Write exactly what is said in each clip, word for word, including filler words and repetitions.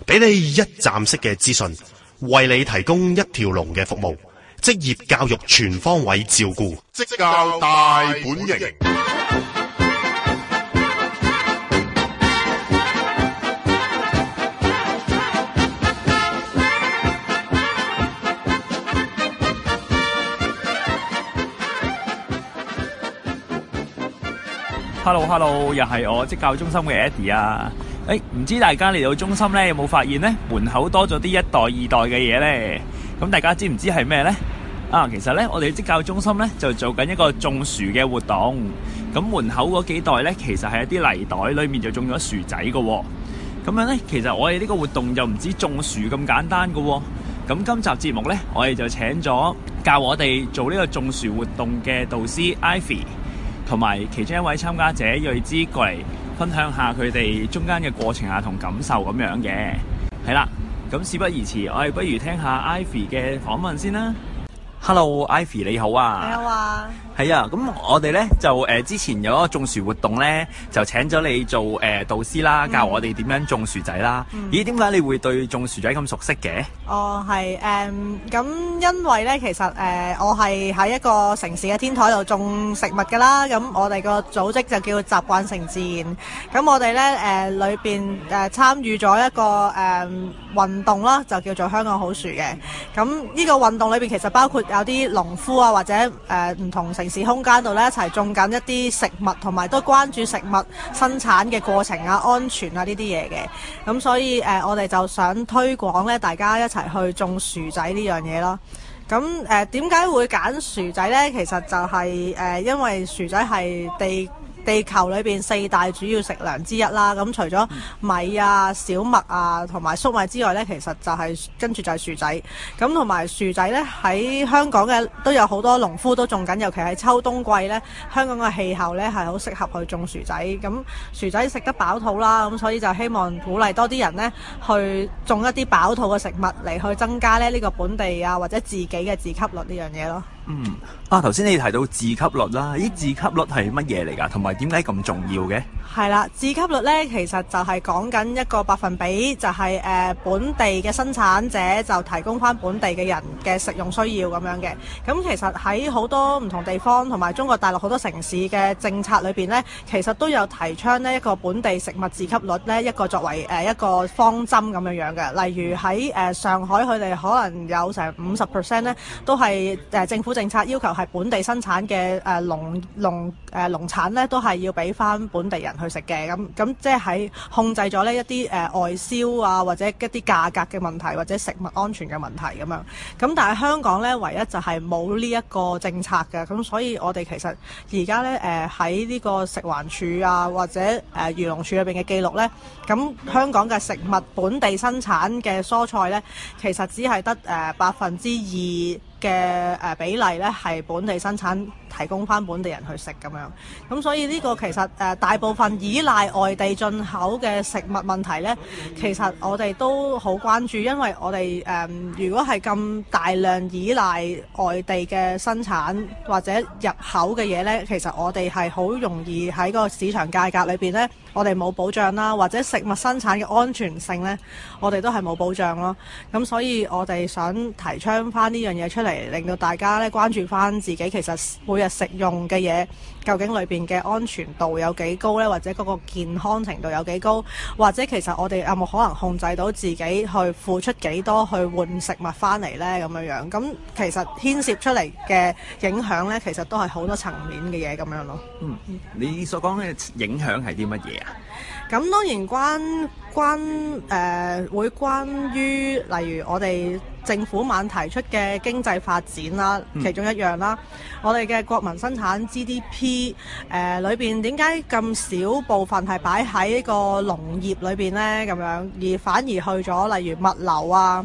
俾你一站式嘅資訊，為你提供一條龍嘅服務，職業教育全方位照顧， 職教大本營。 Hello Hello， 又係我職教中心嘅 Eddie 啊！誒，唔知大家嚟到中心咧，有冇發現咧門口多咗啲一代、二代嘅嘢咧？咁大家知唔知係咩咧？啊，其實咧我哋職教中心咧就做緊一個種樹嘅活動。咁門口嗰幾代咧，其實係一啲泥袋裏面就種咗樹仔嘅喎。咁樣咧，其實我哋呢個活動就唔止種樹咁簡單嘅喎。咁今集節目咧，我哋就請咗教我哋做呢個種樹活動嘅導師 Ivy，同埋其中一位參加者睿之過嚟分享下佢哋中間嘅過程啊同感受咁樣嘅，係啦。咁事不宜遲，我哋不如聽下 Ivy 嘅訪問先啦。Hello，Ivy 你好啊。 你好啊。 係啊，咁我哋咧就誒、呃、之前有一個種樹活動咧，就請咗你做誒、呃、導師啦，教我哋點樣種樹仔啦。嗯、咦，點解你會對種樹仔咁熟悉嘅？ 哦，係誒，咁、嗯、因為咧，其實誒、呃、我係喺一個城市嘅天台度種食物噶啦。咁我哋個組織就叫習慣成自然。咁我哋咧誒裏邊誒參與咗一個誒、呃、運動啦，就叫做香港好樹嘅。咁呢個運動裏邊其實包括有啲農夫啊，或者誒唔、呃、同城市空間度咧一齊種緊一啲食物，同埋都關注食物生產嘅過程啊、安全啊呢啲嘢嘅。咁所以誒、呃，我哋就想推廣咧，大家一齊去種樹仔呢樣嘢咯。咁誒點解會揀樹仔呢？其實就係、是、誒、呃，因為樹仔係地地球裏邊四大主要食糧之一啦。咁除咗米啊、小麥啊同埋粟米之外呢，其實就係、是、跟住就係樹仔。咁同埋樹仔呢，喺香港嘅都有好多農夫都種緊，尤其係秋冬季呢，香港嘅氣候呢係好適合去種樹仔。咁樹仔食得飽肚啦，咁所以就希望鼓勵多啲人呢去種一啲飽肚嘅食物嚟去增加咧呢個本地啊或者自己嘅自給率呢樣嘢咯。 嗯，啊頭先你提到自給率啦，咦自給率係乜嘢嚟㗎？同埋點解咁重要嘅？ 係啦，自給率咧其實就係講緊一個百分比，就係、是、誒、呃、本地嘅生產者就提供翻本地嘅人嘅食用需要咁樣嘅。咁其實喺好多唔同地方同埋中國大陸好多城市嘅政策裏邊咧，其實都有提倡呢一個本地食物自給率咧一個作為誒、呃、一個方針咁樣樣嘅。例如喺誒、呃、上海，佢哋可能有成五十 percent 咧都係誒、呃、政府政策要求係本地生產嘅誒農農誒農產咧都係要俾翻本地人去食嘅。咁咁即係喺控制咗呢一啲誒、呃、外銷啊或者一啲價格嘅問題或者食物安全嘅問題咁樣。咁但係香港咧唯一就係冇呢一個政策嘅。咁所以我哋其實而家咧誒喺呢個食環署啊或者誒漁農署裏邊嘅記錄咧，咁香港嘅食物本地生產嘅蔬菜咧，其實只係得誒百分之二嘅誒比例咧係本地生產提供翻本地人去食咁樣。咁所以呢個其實誒、呃、大部分依賴外地進口嘅食物問題咧，其實我哋都好關注，因為我哋誒、呃、如果係咁大量依賴外地嘅生產或者入口嘅嘢咧，其實我哋係好容易喺個市場價格裏邊咧，我哋冇保障啦，或者食物生產嘅安全性咧，我哋都係冇保障咯。咁所以我哋想提倡翻呢樣嘢出嚟，令到大家咧關注翻自己其實每日食用嘅嘢究竟裏邊嘅安全度有幾高咧，或者嗰個健康程度有幾高，或者其實我哋有冇可能控制到自己去付出幾多去換食物翻嚟咧咁樣樣。咁其實牽涉出嚟嘅影響咧，其實都係好多層面嘅嘢咁樣咯。 嗯，你所講嘅影響係啲乜嘢啊？ 咁當然關關誒、呃、會關於例如我哋政府晚提出嘅經濟發展啦，其中一樣啦。嗯、我哋嘅國民生產 G D P 誒裏邊點解咁少部分係擺喺個農業裏邊呢？咁樣而反而去咗例如物流啊，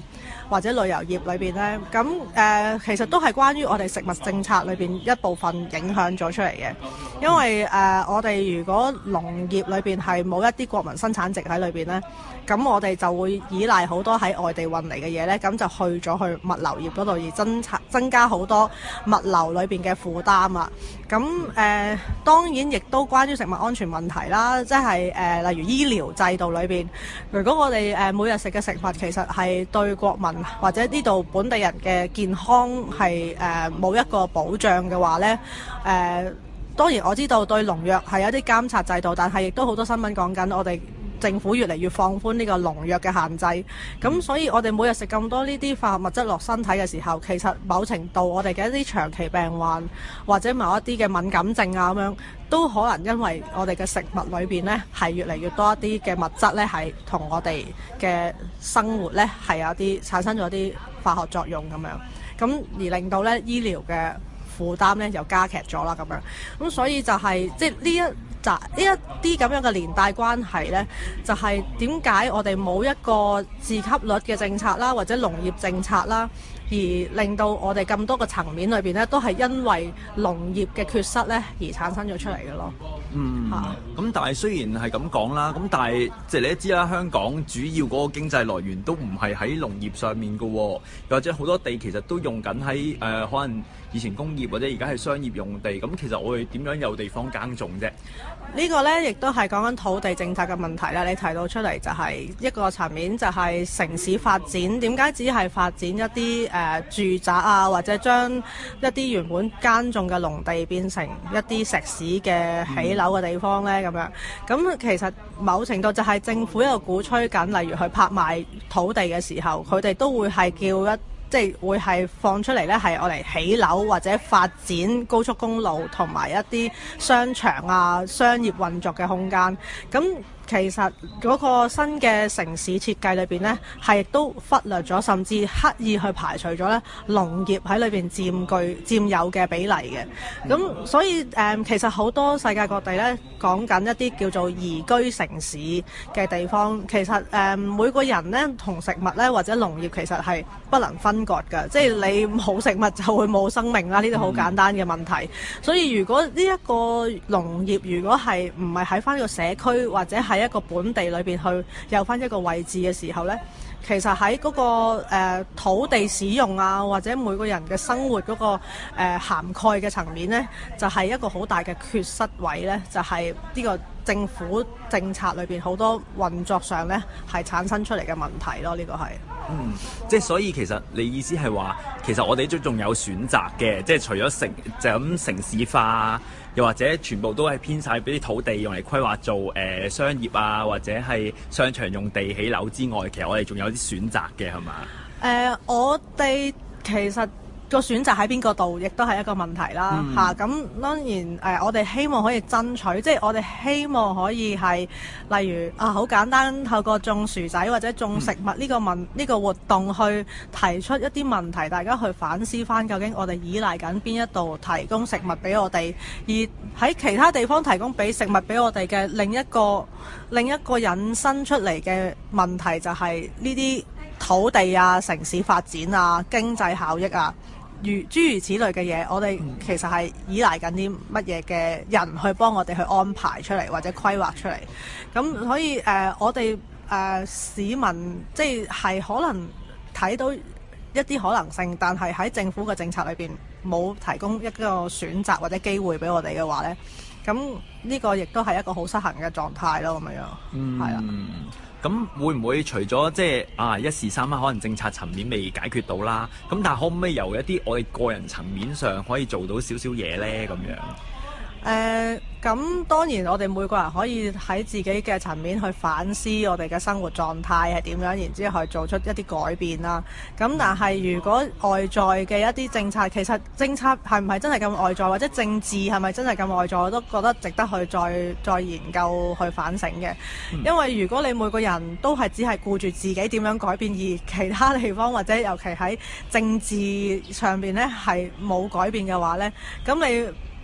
或者旅遊業裏邊呢，咁誒、呃、其實都係關於我哋食物政策裏邊一部分影響咗出嚟嘅。因為誒、呃、我哋如果農業裏邊係冇一啲國民生產值喺裏邊呢，咁我哋就會依賴好多喺外地運嚟嘅嘢呢，咁就去咗去物流業嗰度，而增增加好多物流裏邊嘅負擔啊。咁誒、呃、當然亦都關於食物安全問題啦，即係誒、呃、例如醫療制度裏邊，如果我哋誒、呃、每日食嘅食物其實係對國民或者呢度本地人嘅健康係誒冇一個保障嘅話呢，誒、呃、當然我知道對農藥係有啲監察制度，但係亦都好多新聞講緊我哋政府越嚟越放寬呢個農藥嘅限制，咁所以我哋每日食咁多呢啲化學物質落身體嘅時候，其實某程度我哋嘅一啲長期病患或者某一啲嘅敏感症啊咁樣，都可能因為我哋嘅食物裏邊呢係越嚟越多一啲嘅物質呢係同我哋嘅生活呢係有啲產生咗啲化學作用咁樣，咁而令到呢醫療嘅負擔呢又加劇咗啦咁樣，咁所以就係、是、即係呢一呢一啲咁樣嘅連帶關係呢，就係點解我哋冇一個自給率嘅政策啦，或者農業政策啦，而令到我哋咁多個層面裏邊呢，都係因為農業嘅缺失呢而產生咗出嚟嘅咯。 嗯，咁、啊、但係雖然係咁講啦，咁但係即係你都知啦，香港主要嗰個經濟來源都唔係喺農業上面嘅喎，又或者好多地其實都用緊喺誒可能以前工業或者而家係商業用地，咁其實我哋點樣有地方耕種啫？ 呢個呢，亦都係講緊土地政策嘅問題啦。你提到出嚟就係一個層面，就係城市發展點解只係發展一啲誒、呃、住宅啊，或者將一啲原本耕種嘅農地變成一啲石屎嘅起樓嘅地方呢？咁樣咁其實某程度就係政府一個鼓吹緊，例如去拍賣土地嘅時候，佢哋都會係叫一即係會係放出嚟呢，係我嚟起樓或者發展高速公路同埋一啲商場啊、商業運作嘅空間。咁其實嗰個新嘅城市設計裏邊呢，係亦都忽略咗，甚至刻意去排除咗呢農業喺裏邊佔據佔有嘅比例嘅。咁所以誒、嗯，其實好多世界各地呢講緊一啲叫做宜居城市嘅地方，其實誒、嗯、每個人呢同食物呢或者農業其實係不能分割㗎，即係你冇食物就會冇生命啦，呢啲好簡單嘅問題。所以如果呢一個農業如果係唔係喺翻個社區或者係一個本地裏邊去有翻一個位置嘅時候呢，其實喺嗰、那個、呃、土地使用啊，或者每個人嘅生活嗰、那個、呃、涵蓋嘅層面呢，就係、是、一個好大嘅缺失位呢，就係、是、呢個政府政策裏邊好多運作上呢係產生出嚟嘅問題咯，呢、這個係。 嗯，即係所以其實你意思係話，其實我哋都仲有選擇嘅，即係除咗城就咁城市化，又或者全部都係編晒俾啲土地用嚟規劃做誒、呃、商業啊，或者係商場用地起樓之外，其實我哋仲有啲選擇嘅，係嘛？誒、 呃，我哋其實個選擇喺邊個度，亦都係一個問題啦嚇。咁、嗯啊、當然誒、呃，我哋希望可以爭取，即係我哋希望可以係例如啊，好簡單透過種薯仔或者種食物呢個問呢、嗯、個活動去提出一啲問題，大家去反思翻究竟我哋依賴緊邊一度提供食物俾我哋，而喺其他地方提供俾食物俾我哋嘅另一個另一個引申出嚟嘅問題就係呢啲土地啊、城市發展啊、經濟效益啊。如諸如此類嘅嘢，我哋其實係依賴緊啲乜嘢嘅人去幫我哋去安排出嚟或者規劃出嚟。咁所以誒、呃，我哋誒、呃、市民即係可能睇到一啲可能性，但係喺政府嘅政策裏邊冇提供一個選擇或者機會俾我哋嘅話呢，咁呢個亦都係一個好失衡嘅狀態咯，咁樣樣係啦。 咁會唔會除咗即係啊一時三刻可能政策層面未解決到啦，咁但係可唔可以由一啲我哋個人層面上可以做到少少嘢呢？咁樣？ 誒、呃，咁當然我哋每個人可以喺自己嘅層面去反思我哋嘅生活狀態係點樣，然之後去做出一啲改變啦。咁但係如果外在嘅一啲政策，其實政策係唔係真係咁外在，或者政治係咪真係咁外在，我都覺得值得去再再研究去反省嘅。因為如果你每個人都係只係顧住自己點樣改變，而其他地方或者尤其喺政治上邊呢係冇改變嘅話呢，咁你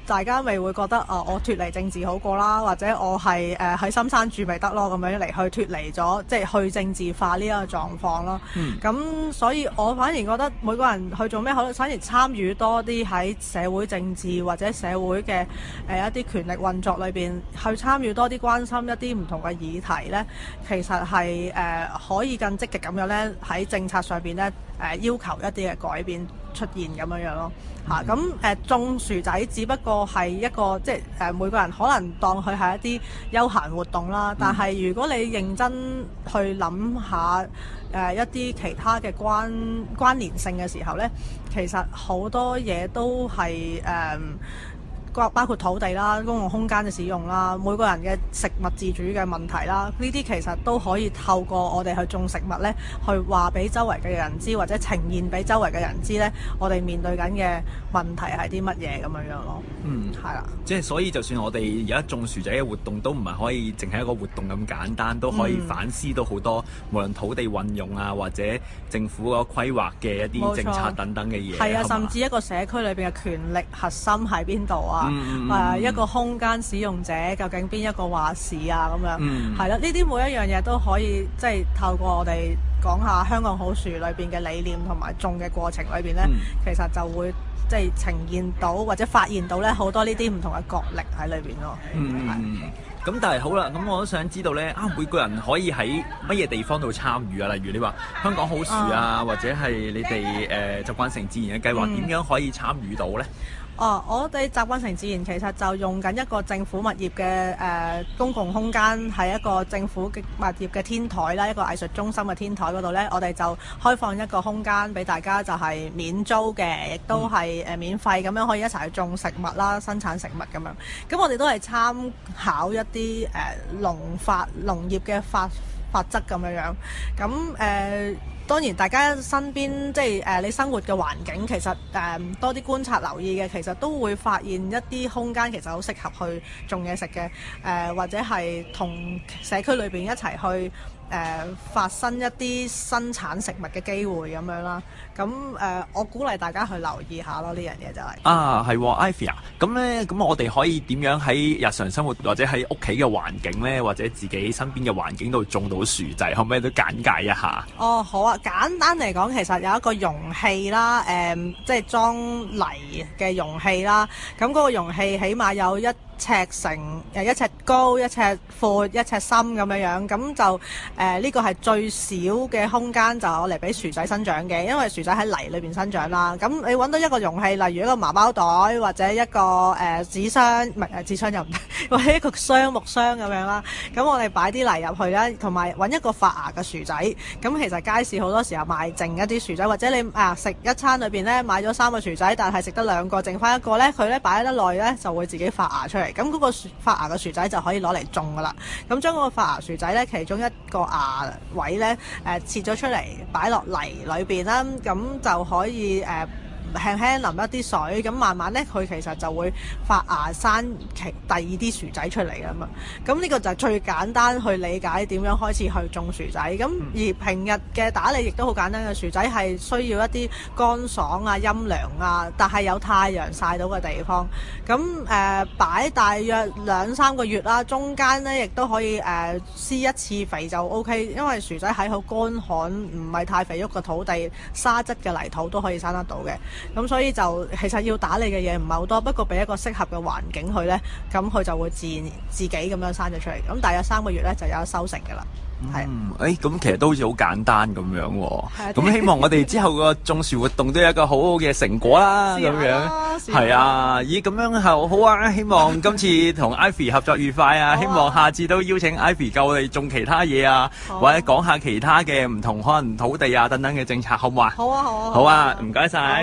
大家咪會覺得啊，我脫離政治好過啦，或者我係誒喺深山住咪得咯，咁樣嚟去脫離咗，即係去政治化呢一個狀況咯。咁、嗯、所以我反而覺得每個人去做咩，可能反而參與多啲喺社會政治或者社會嘅誒、呃、一啲權力運作裏邊，去參與多啲關心一啲唔同嘅議題呢，其實係誒、呃、可以更積極咁樣呢，喺政策上邊呢，誒、呃、要求一啲嘅改變出現咁樣樣咯。嚇咁誒種樹仔，只不過係一個即係誒、呃、每個人可能當佢係一啲休閒活動啦。但係如果你認真去諗下誒、呃、一啲其他嘅關關聯性嘅時候呢，其實好多嘢都係誒。呃包括土地啦、公共空間嘅使用啦、每個人嘅食物自主嘅問題啦，呢啲其實都可以透過我哋去種食物呢，去話俾周圍嘅人知，或者呈現俾周圍嘅人知呢，我哋面對緊嘅問題係啲乜嘢咁樣樣咯。 嗯，係啦，即係所以就算我哋而家種樹仔嘅活動都唔係可以淨係一個活動咁簡單，都可以反思到好多、嗯、無論土地運用啊，或者政府個規劃嘅一啲政策等等嘅嘢。係啊， 甚至一個社區裏邊嘅權力核心喺邊度啊？誒、嗯呃、一個空間使用者究竟邊一個話事啊？咁樣係啦，呢、嗯、啲每一樣嘢都可以即係透過我哋講下香港好樹裏邊嘅理念同埋種嘅過程裏邊咧，嗯、其實就會即係呈現到或者發現到咧好多呢啲唔同嘅角力喺裏邊咯。 嗯，咁是但係好啦，咁我都想知道咧啊，每個人可以喺乜嘢地方度參與啊？例如你話香港好樹啊，啊或者係你哋誒習慣成自然嘅計劃，點、嗯、樣可以參與到咧？ 哦，我哋習慣成自然其實就用緊一個政府物業嘅誒、呃、公共空間，係一個政府嘅物業嘅天台啦，一個藝術中心嘅天台嗰度呢，我哋就開放一個空間俾大家，就係免租嘅，亦都係誒免費咁樣可以一齊去種食物啦，生產食物咁樣。咁我哋都係參考一啲誒、呃、農法農業嘅法法則咁樣樣。咁誒。呃當然，大家身邊即係誒、呃、你生活嘅環境，其實誒、呃、多啲觀察留意嘅，其實都會發現一啲空間其實好適合去種嘢食嘅，誒、呃、或者係同社區裏邊一齊去誒、呃、發生一啲生產食物嘅機會咁樣啦。咁誒、呃，我鼓勵大家去留意下咯，呢樣嘢就係、是、 啊，係 Ivy 啊，咁咧，咁我哋可以點樣喺日常生活或者喺屋企嘅環境咧，或者自己身邊嘅環境度種到樹仔，可唔可以都簡介一下？ 哦，好啊，簡單嚟講，其實有一個容器啦，誒、嗯，即係裝泥嘅容器啦。咁嗰個容器起碼有一尺乘誒一尺高、一尺闊、一尺深咁樣樣，咁就誒呢、呃這個係最少嘅空間，就攞嚟俾樹仔生長嘅，因為樹仔喺泥裏邊生長啦。咁你揾到一個容器，例如一個麻包袋或者一個誒紙箱，唔係誒紙箱又唔得，或者一個雙木箱咁樣啦。咁我哋擺啲泥入去啦，同埋揾一個發芽嘅樹仔。咁其實街市好多時候賣剩一啲樹仔，或者你啊食一餐裏邊咧買咗三個樹仔，但係食得兩個，剩翻一個咧，佢咧擺得耐咧就會自己發芽出嚟。咁嗰個發芽嘅樹仔就可以攞嚟種噶啦。咁將嗰個發芽樹仔咧，其中一個芽位咧，誒、呃、切咗出嚟，擺落泥裏邊啦，咁就可以誒。呃輕輕淋一啲水，咁慢慢咧佢其實就會發芽生其第二啲樹仔出嚟㗎嘛。咁呢個就係最簡單去理解點樣開始去種樹仔。咁而平日嘅打理亦都好簡單嘅，樹仔係需要一啲乾爽啊、陰涼啊，但係有太陽曬到嘅地方。咁誒擺大約兩三個月啦，中間咧亦都可以誒、呃、施一次肥就 O K， 因為樹仔喺好乾旱唔係太肥沃嘅土地、沙質嘅泥土都可以生得到嘅。咁所以就其實要打理嘅嘢唔係好多，不過俾一個適合嘅環境佢呢，咁佢就會自然自己咁樣生咗出嚟。咁大約三個月呢，就有收成㗎啦。係、 嗯，誒、欸，咁其實都好似好簡單咁樣喎。咁希望我哋之後個種樹活動都有一個好好嘅成果啦。咁樣係啊，咦，咁樣係好啊！希望今次同 Ivy 合作愉快啊！希望下次都邀請 Ivy 教我哋種其他嘢啊，啊或者講下其他嘅唔同可能土地啊等等嘅政策，好唔好啊？ 好啊，好啊， 好啊！唔該晒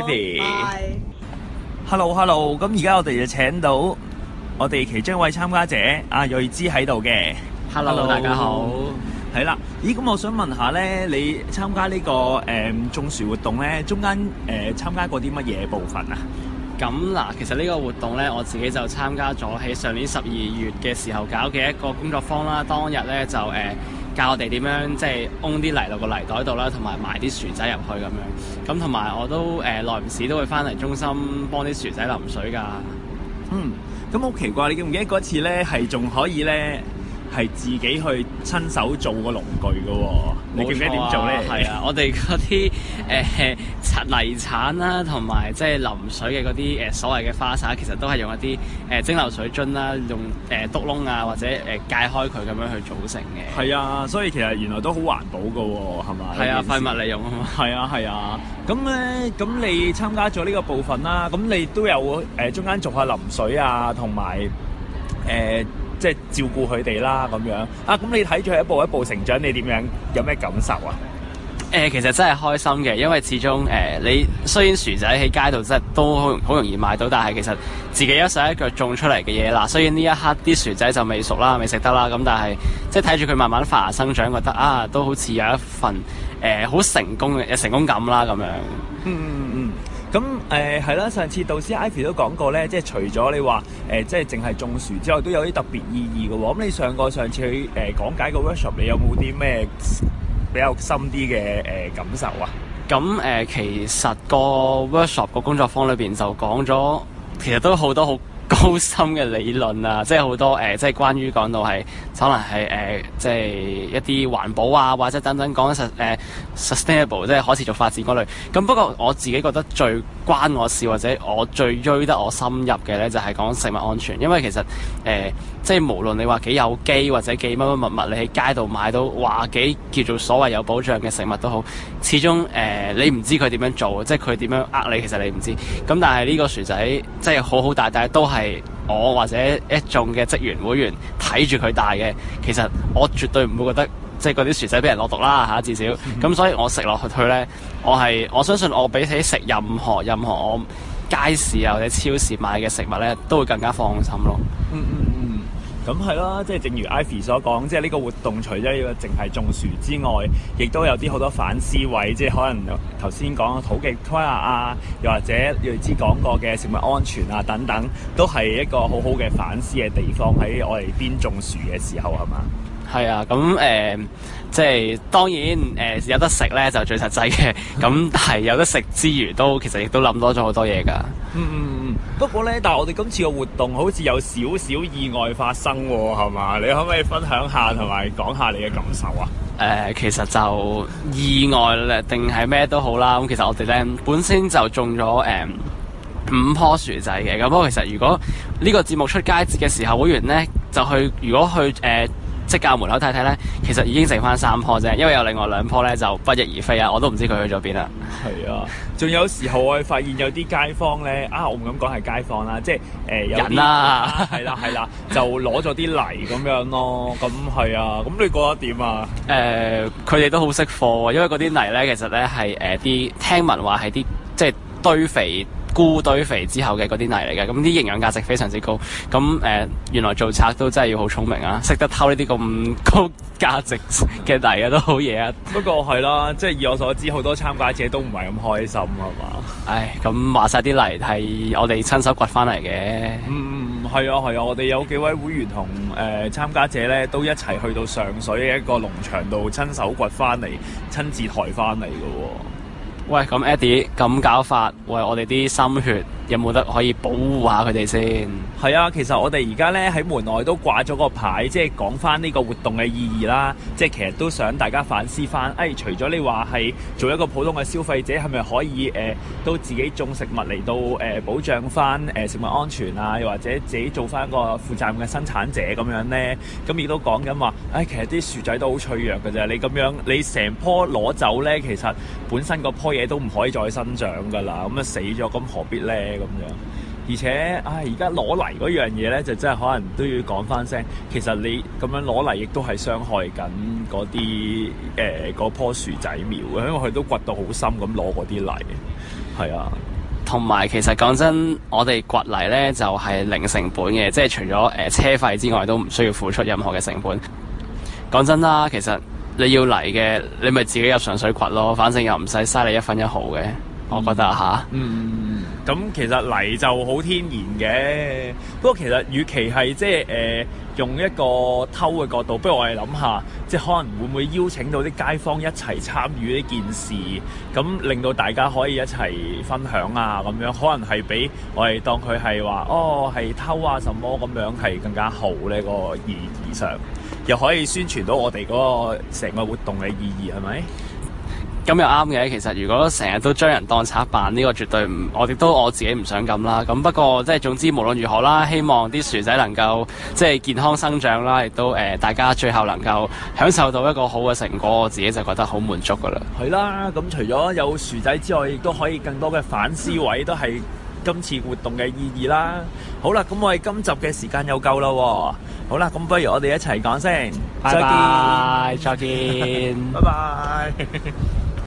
Ivy。Hello，Hello， 咁而家我哋就請到我哋其中一位參加者阿睿之喺度嘅。 Hello， 大家好。 係啦，咦，咁我想問下咧，你參加呢、這個誒、嗯、種樹活動咧，中間誒、呃、參加過啲乜嘢部分啊？ 咁嗱，其實呢個活動咧，我自己就參加咗喺上年十二月嘅時候搞嘅一個工作坊啦。當日咧就誒、呃、教我哋點樣即係掹啲泥落個泥袋度啦，同埋埋啲薯仔入去咁樣。咁同埋我都誒耐唔時都會翻嚟中心幫啲薯仔淋水㗎。 嗯，咁好奇怪，你記唔記得嗰次咧係仲可以咧係自己去親手做個農具嘅喎？你記唔記得點做咧？ 係啊，我哋嗰啲誒泥鏟啦，同埋即係淋水嘅嗰啲誒所謂嘅花灑，其實都係用一啲誒、呃、蒸餾水樽啦，用誒篤窿啊或者誒解、呃、開佢咁樣去組成嘅。係啊，所以其實原來都好環保嘅喎，係嘛？ 係啊，廢物利用啊嘛。 係啊係啊，咁咧咁你參加咗呢個部分啦，咁你都有誒、呃、中間做下淋水啊，同埋誒。即係照顧佢哋啦咁樣啊！咁你睇住佢一步一步成長，你點樣有咩感受啊？ 誒、呃，其實真係開心嘅，因為始終誒、呃，你雖然薯仔喺街度真係都好好容易買到，但係其實自己一手一腳種出嚟嘅嘢啦。雖然呢一刻啲薯仔就未熟啦，未食得啦，咁但係即係睇住佢慢慢發芽生長，覺得啊，都好似有一份誒好、呃、成功嘅成功感啦咁樣。 嗯嗯嗯。咁誒係啦，上次導師 Ivy 都講過咧，即係除咗你話誒、呃，即係淨係種樹之外，都有啲特別意義嘅喎。咁你上過上次去誒、呃、講解個 workshop，你有冇啲咩比較深啲嘅誒感受啊？ 咁誒、呃，其實個 workshop 個工作坊裏邊就講咗，其實都好多好高深嘅理論啊，即係好多誒、呃，即係關於講到係可能係誒、呃，即係一啲環保啊，或者等等講實誒 sustainable， 即係可持續發展嗰類。咁不過我自己覺得最關我事或者我最追得我深入嘅咧，就係、是、講食物安全，因為其實誒、呃，即係無論你話幾有機或者幾乜乜物物，你喺街度買到話幾叫做所謂有保障嘅食物都好，始終誒、呃、你唔知佢點樣做，即係佢點樣呃你，其實你唔知。咁但係呢個薯仔即係好好大，但係都係係我或者一眾嘅職員會員睇住佢大嘅，其實我絕對唔會覺得即係嗰啲薯仔俾人落毒啦嚇，至少咁，嗯、所以我食落去佢咧，我係我相信我比起食任何任何我街市啊或者超市買嘅食物咧，都會更加放心咯。 嗯嗯嗯，咁係啦，即係正如 Ivy 所講，即係呢個活動除咗要淨係種樹之外，亦都有啲好多反思位，即係可能頭先講嘅土地規劃啊，又或者睿知講過嘅食物安全啊等等，都係一個好好嘅反思嘅地方喺我哋邊種樹嘅時候，係嘛？ 係啊，咁誒、呃，即係當然誒、呃、有得食咧就最實際嘅，咁但係有得食之餘都其實亦都諗多咗好多嘢㗎。 嗯嗯嗯，不過咧，但係我哋今次嘅活動好似有少少意外發生喎，係嘛？你可唔可以分享下同埋講下你嘅感受啊？ 誒、呃，其實就意外咧，定係咩都好啦。咁其實我哋咧本身就種咗誒、呃、五棵薯仔嘅。咁不過其實如果呢個節目出街節嘅時候，會員咧就去，如果去誒。呃即教門口睇睇咧，其實已經剩翻三棵啫，因為有另外兩棵咧就不翼而飛啊！我都唔知佢去咗邊啦。 係啊，仲有時候我哋發現有啲街坊咧，啊我唔敢講係街坊啦，即係誒、呃、有啲人啦， 係啦係啦，就攞咗啲泥咁樣咯。咁係啊，咁你覺得點啊？ 誒、呃，佢哋都好識貨，因為嗰啲泥咧其實咧係誒啲聽聞話係啲即係堆肥。菇堆肥之後嘅嗰啲泥嚟嘅，咁啲營養價值非常之高。咁誒、呃，原來做賊都真係要好聰明啊，識得偷呢啲咁高價值嘅泥啊，都好嘢啊。 不過係啦，即係以我所知，好多參加者都唔係咁開心，係嘛？ 唉，咁話晒啲泥係我哋親手掘翻嚟嘅。 嗯，係啊，係啊，我哋有幾位會員同誒參加者咧，都一齊去到上水嘅一個農場度親手掘翻嚟，親自抬翻嚟嘅喎。 喂，咁 Eddie 咁搞法，喂，我哋啲心血有冇得可以保護下佢哋先？ 係啊，其實我哋而家咧喺門外都掛咗個牌，即係講翻呢個活動嘅意義啦。即係其實都想大家反思翻，誒、哎，除咗你話係做一個普通嘅消費者，係咪可以誒、呃、都自己種食物嚟到誒、呃、保障翻誒、呃、食物安全啊？又或者自己做翻一個負責任嘅生產者咁樣咧？咁亦都講緊話，誒、哎，其實啲薯仔都好脆弱嘅啫。你咁樣你成棵攞走咧，其實本身個棵嘢都唔可以再生長㗎啦。咁啊死咗，咁何必咧？咁樣。而且，唉，而家攞嚟嗰樣嘢咧，就真係可能都要講翻聲。其實你咁樣攞嚟，亦都係傷害緊嗰啲誒嗰棵薯仔苗嘅，因為佢都掘到好深咁攞嗰啲泥。係啊， 同埋其實講真，我哋掘泥咧就係、是、零成本嘅，即係除咗誒、呃、車費之外，都唔需要付出任何嘅成本。講真啦，其實你要嚟嘅，你咪自己入上水掘咯，反正又唔使嘥你一分一毫嘅。我覺得吓， 嗯，咁其實泥就好天然嘅，不過其實與其係即係誒用一個偷嘅角度，不如我哋諗下，即係可能會唔會邀請到啲街坊一齊參與呢件事，咁令到大家可以一齊分享啊咁樣，可能係比我哋當佢係話哦係偷啊什麼咁樣係更加好呢個意義上，又可以宣傳到我哋嗰個成個活動嘅意義係咪？ 咁又啱嘅，其實如果成日都將人當賊辦，呢、這個絕對唔，我亦都我自己唔想咁啦。咁不過即係總之無論如何啦，希望啲薯仔能夠即係健康生長啦，亦都誒、呃、大家最後能夠享受到一個好嘅成果，我自己就覺得好滿足噶啦。 係啦，咁除咗有薯仔之外，亦都可以更多嘅反思位，都係今次活動嘅意義啦。好啦，咁我哋今集嘅時間又夠啦喎。好啦，咁不如我哋一齊講先， 拜拜，再見， 拜拜。